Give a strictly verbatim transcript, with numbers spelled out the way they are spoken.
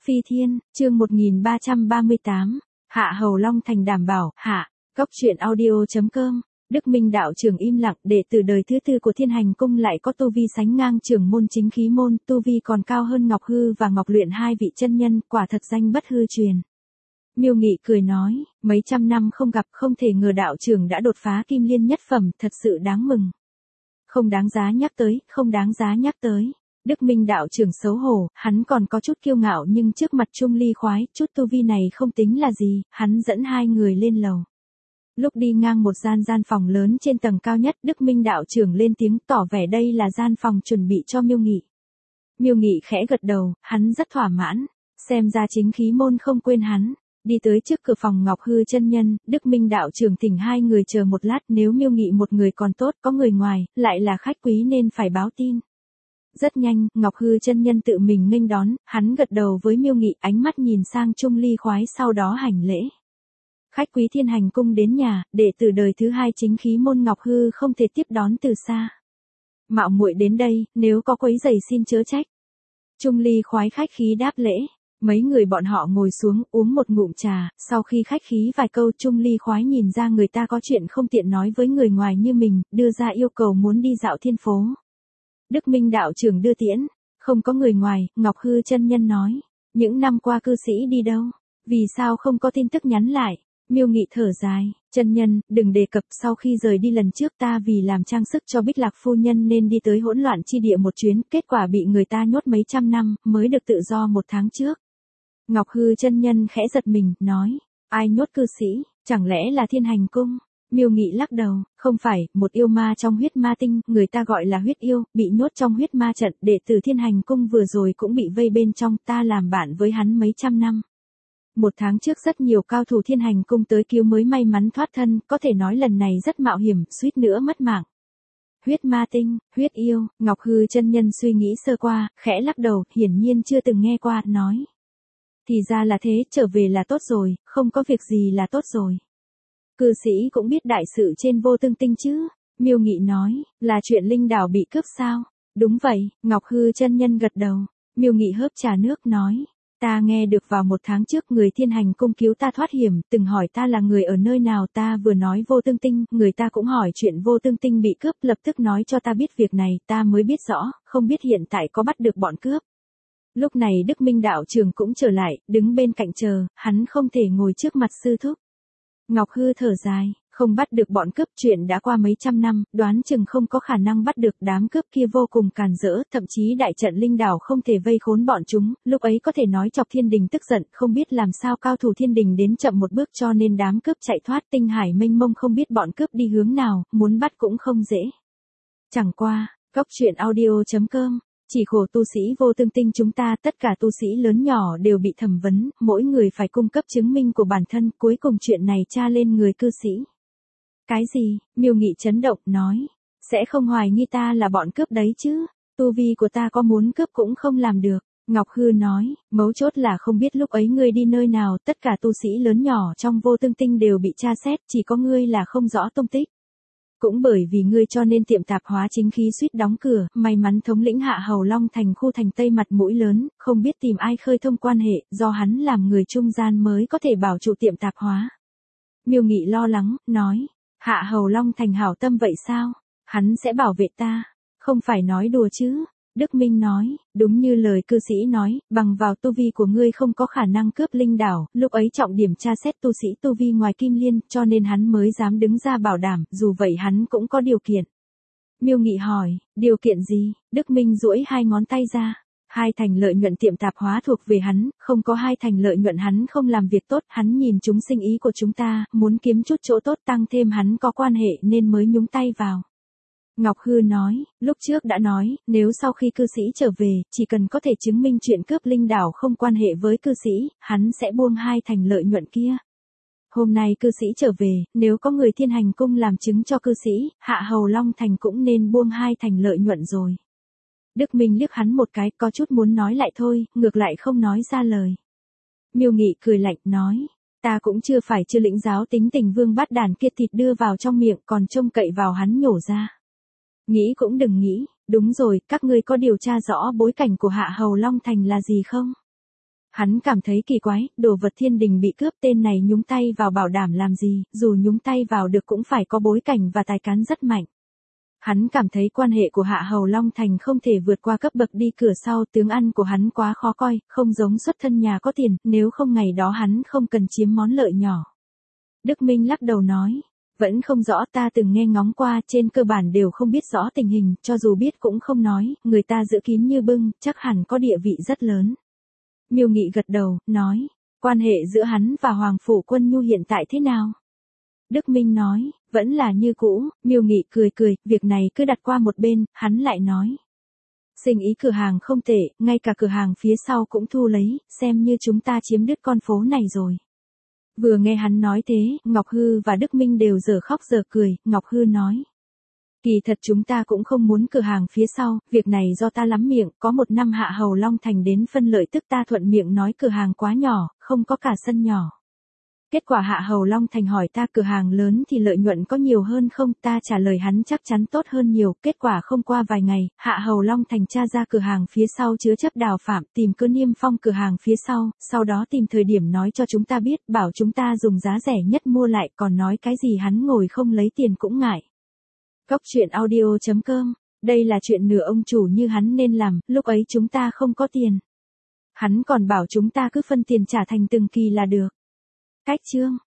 Phi Thiên, chương một nghìn ba trăm ba mươi tám, Hạ Hầu Long Thành đảm bảo, hạ, góc truyện audio.com, Đức Minh đạo trưởng im lặng, đệ tử đời thứ tư của Thiên Hành Cung lại có tu vi sánh ngang trưởng môn chính khí môn, tu vi còn cao hơn Ngọc Hư và Ngọc Luyện hai vị chân nhân, quả thật danh bất hư truyền. Miêu Nghị cười nói, mấy trăm năm không gặp, không thể ngờ đạo trưởng đã đột phá kim liên nhất phẩm, thật sự đáng mừng. Không đáng giá nhắc tới, không đáng giá nhắc tới. Đức Minh đạo trưởng xấu hổ, hắn còn có chút kiêu ngạo nhưng trước mặt Trung Ly khoái, chút tu vi này không tính là gì, hắn dẫn hai người lên lầu. Lúc đi ngang một gian gian phòng lớn trên tầng cao nhất, Đức Minh đạo trưởng lên tiếng tỏ vẻ đây là gian phòng chuẩn bị cho Miêu Nghị. Miêu Nghị khẽ gật đầu, hắn rất thỏa mãn, xem ra chính khí môn không quên hắn. Đi tới trước cửa phòng Ngọc Hư chân nhân, Đức Minh đạo trưởng thỉnh hai người chờ một lát, nếu Miêu Nghị một người còn tốt, có người ngoài, lại là khách quý nên phải báo tin. Rất nhanh, Ngọc Hư chân nhân tự mình nghênh đón, hắn gật đầu với Miêu Nghị, ánh mắt nhìn sang Trung Ly khoái sau đó hành lễ. Khách quý Thiên Hành Cung đến nhà, đệ tử đời thứ hai chính khí môn Ngọc Hư không thể tiếp đón từ xa. Mạo muội đến đây, nếu có quấy rầy xin chớ trách. Trung Ly khoái khách khí đáp lễ. Mấy người bọn họ ngồi xuống, uống một ngụm trà, sau khi khách khí vài câu Trung Ly khoái nhìn ra người ta có chuyện không tiện nói với người ngoài như mình, đưa ra yêu cầu muốn đi dạo thiên phố. Đức Minh đạo trưởng đưa tiễn, không có người ngoài, Ngọc Hư chân nhân nói, những năm qua cư sĩ đi đâu, vì sao không có tin tức nhắn lại. Miêu Nghị thở dài, chân nhân, đừng đề cập, sau khi rời đi lần trước ta vì làm trang sức cho Bích Lạc phu nhân nên đi tới hỗn loạn chi địa một chuyến, kết quả bị người ta nhốt mấy trăm năm, mới được tự do một tháng trước. Ngọc Hư chân nhân khẽ giật mình, nói, ai nhốt cư sĩ, chẳng lẽ là Thiên Hành Cung? Miêu Nghị lắc đầu, không phải, một yêu ma trong huyết ma tinh, người ta gọi là huyết yêu, bị nhốt trong huyết ma trận, đệ tử Thiên Hành Cung vừa rồi cũng bị vây bên trong, ta làm bạn với hắn mấy trăm năm. Một tháng trước rất nhiều cao thủ Thiên Hành Cung tới cứu mới may mắn thoát thân, có thể nói lần này rất mạo hiểm, suýt nữa mất mạng. Huyết ma tinh, huyết yêu, Ngọc Hư chân nhân suy nghĩ sơ qua, khẽ lắc đầu, hiển nhiên chưa từng nghe qua, nói. Thì ra là thế, trở về là tốt rồi, không có việc gì là tốt rồi. Cư sĩ cũng biết đại sự trên Vô Tương Tinh chứ? Miêu Nghị nói, là chuyện linh đảo bị cướp sao? Đúng vậy, Ngọc Hư chân nhân gật đầu. Miêu Nghị hớp trà nước nói, ta nghe được vào một tháng trước người Thiên Hành Cung cứu ta thoát hiểm, từng hỏi ta là người ở nơi nào, ta vừa nói Vô Tương Tinh, người ta cũng hỏi chuyện Vô Tương Tinh bị cướp, lập tức nói cho ta biết việc này, ta mới biết rõ, không biết hiện tại có bắt được bọn cướp. Lúc này Đức Minh đạo trưởng cũng trở lại, đứng bên cạnh chờ, hắn không thể ngồi trước mặt sư thúc. Ngọc Hư thở dài, không bắt được bọn cướp, chuyện đã qua mấy trăm năm, đoán chừng không có khả năng bắt được, đám cướp kia vô cùng càn rỡ, thậm chí đại trận linh đảo không thể vây khốn bọn chúng, lúc ấy có thể nói chọc thiên đình tức giận, không biết làm sao cao thủ thiên đình đến chậm một bước cho nên đám cướp chạy thoát, tinh hải mênh mông không biết bọn cướp đi hướng nào, muốn bắt cũng không dễ. Chẳng qua, góc truyện audio.com. Chỉ khổ tu sĩ Vô Tương Tinh chúng ta, tất cả tu sĩ lớn nhỏ đều bị thẩm vấn, mỗi người phải cung cấp chứng minh của bản thân, cuối cùng chuyện này tra lên người cư sĩ. Cái gì? Miêu Nghị chấn động, nói, sẽ không hoài nghi ta là bọn cướp đấy chứ, tu vi của ta có muốn cướp cũng không làm được. Ngọc Hư nói, mấu chốt là không biết lúc ấy ngươi đi nơi nào, tất cả tu sĩ lớn nhỏ trong Vô Tương Tinh đều bị tra xét, chỉ có ngươi là không rõ tung tích. Cũng bởi vì ngươi cho nên tiệm tạp hóa chính khí suýt đóng cửa, may mắn thống lĩnh Hạ Hầu Long Thành khu thành Tây mặt mũi lớn, không biết tìm ai khơi thông quan hệ, do hắn làm người trung gian mới có thể bảo trụ tiệm tạp hóa. Miêu Nghị lo lắng, nói, Hạ Hầu Long Thành hảo tâm vậy sao? Hắn sẽ bảo vệ ta, không phải nói đùa chứ? Đức Minh nói, đúng như lời cư sĩ nói, bằng vào tu vi của ngươi không có khả năng cướp linh đảo, lúc ấy trọng điểm tra xét tu sĩ tu vi ngoài kim liên, cho nên hắn mới dám đứng ra bảo đảm, dù vậy hắn cũng có điều kiện. Miêu Nghị hỏi, điều kiện gì? Đức Minh duỗi hai ngón tay ra, hai thành lợi nhuận tiệm tạp hóa thuộc về hắn, không có hai thành lợi nhuận hắn không làm việc tốt, hắn nhìn chúng sinh ý của chúng ta, muốn kiếm chút chỗ tốt tăng thêm hắn có quan hệ nên mới nhúng tay vào. Ngọc Hư nói, lúc trước đã nói, nếu sau khi cư sĩ trở về, chỉ cần có thể chứng minh chuyện cướp linh đảo không quan hệ với cư sĩ, hắn sẽ buông hai thành lợi nhuận kia. Hôm nay cư sĩ trở về, nếu có người Thiên Hành Cung làm chứng cho cư sĩ, Hạ Hầu Long Thành cũng nên buông hai thành lợi nhuận rồi. Đức Minh liếc hắn một cái, có chút muốn nói lại thôi, ngược lại không nói ra lời. Miêu Nghị cười lạnh, nói, ta cũng chưa phải chưa lĩnh giáo tính tình vương bát đàn kia, thịt đưa vào trong miệng còn trông cậy vào hắn nhổ ra. Nghĩ cũng đừng nghĩ, đúng rồi, các ngươi có điều tra rõ bối cảnh của Hạ Hầu Long Thành là gì không? Hắn cảm thấy kỳ quái, đồ vật thiên đình bị cướp, tên này nhúng tay vào bảo đảm làm gì, dù nhúng tay vào được cũng phải có bối cảnh và tài cán rất mạnh. Hắn cảm thấy quan hệ của Hạ Hầu Long Thành không thể vượt qua cấp bậc đi cửa sau, tướng ăn của hắn quá khó coi, không giống xuất thân nhà có tiền, nếu không ngày đó hắn không cần chiếm món lợi nhỏ. Đức Minh lắc đầu nói, vẫn không rõ, ta từng nghe ngóng qua, trên cơ bản đều không biết rõ tình hình, cho dù biết cũng không nói, người ta giữ kín như bưng, chắc hẳn có địa vị rất lớn. Miêu Nghị gật đầu, nói, quan hệ giữa hắn và Hoàng Phủ Quân Nhu hiện tại thế nào? Đức Minh nói, vẫn là như cũ. Miêu Nghị cười cười, việc này cứ đặt qua một bên, hắn lại nói. Sinh ý cửa hàng không tệ, ngay cả cửa hàng phía sau cũng thu lấy, xem như chúng ta chiếm đứt con phố này rồi. Vừa nghe hắn nói thế, Ngọc Hư và Đức Minh đều giờ khóc giờ cười. Ngọc Hư nói, kỳ thật chúng ta cũng không muốn cửa hàng phía sau, việc này do ta lắm miệng, có một năm Hạ Hầu Long Thành đến phân lợi tức ta thuận miệng nói cửa hàng quá nhỏ, không có cả sân nhỏ. Kết quả Hạ Hầu Long Thành hỏi ta cửa hàng lớn thì lợi nhuận có nhiều hơn không, ta trả lời hắn chắc chắn tốt hơn nhiều, kết quả không qua vài ngày, Hạ Hầu Long Thành tra ra cửa hàng phía sau chứa chấp đào phạm, tìm cơ niêm phong cửa hàng phía sau, sau đó tìm thời điểm nói cho chúng ta biết, bảo chúng ta dùng giá rẻ nhất mua lại, còn nói cái gì hắn ngồi không lấy tiền cũng ngại. Cốc truyện audio chấm com, đây là chuyện nửa ông chủ như hắn nên làm, lúc ấy chúng ta không có tiền. Hắn còn bảo chúng ta cứ phân tiền trả thành từng kỳ là được. Cách chương